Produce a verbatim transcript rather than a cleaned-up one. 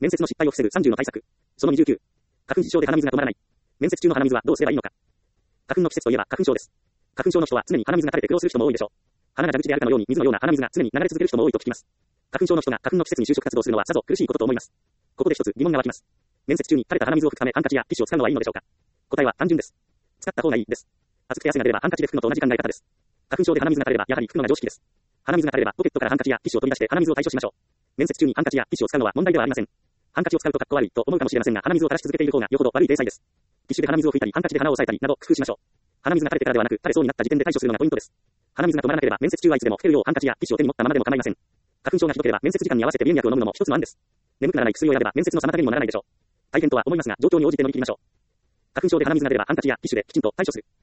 面接の失敗を防ぐさんじゅうの対策。そのにじゅうきゅう。花粉症で鼻水が止まらない。面接中の鼻水はどうすればいいのか。花粉の季節といえば花粉症です。花粉症の人は常に鼻水が垂れて苦労する人も多いでしょう。鼻が蛇口であるかのように水のような鼻水が常に流れ続ける人も多いと聞きます。花粉症の人が花粉の季節に就職活動するのはさぞ苦しいことと思います。ここで一つ疑問が湧きます。面接中に垂れた鼻水を拭くためハンカチやティッシュを使うのはいいのでしょうか。答えは単純です。使った方がいいです。暑くて汗が出ればハンカチで拭くのと同じ考え方です。花粉症で鼻水が垂れればやはり拭くのが常識です。鼻水が垂れればポケットからハンカチやティッシュを取り出して鼻水を対処しましょう。面接中にハンカチやティッシュを使うのは問題ではありません。ハンカチを使うとかっこ悪いと思うかもしれませんが、鼻水を垂らし続けている方がよほど悪い体裁です。ティッシュで鼻水を拭いたり、ハンカチで鼻を押さえたりなど工夫しましょう。鼻水が垂れてからではなく、垂れそうになった時点で対処するのがポイントです。鼻水が止まらなければ面接中はいつでも拭けるようハンカチやティッシュを手に持ったままでも構いません。花粉症がひどければ面接時間に合わせて鼻炎薬を飲むのも一つの案です。眠くならない薬をやれば面接の妨げにもならないでしょう。大変とは思いますが、状況に応じて乗り切りましょう。花粉症で鼻水が出ればハンカチやティッシュできちんと対処する。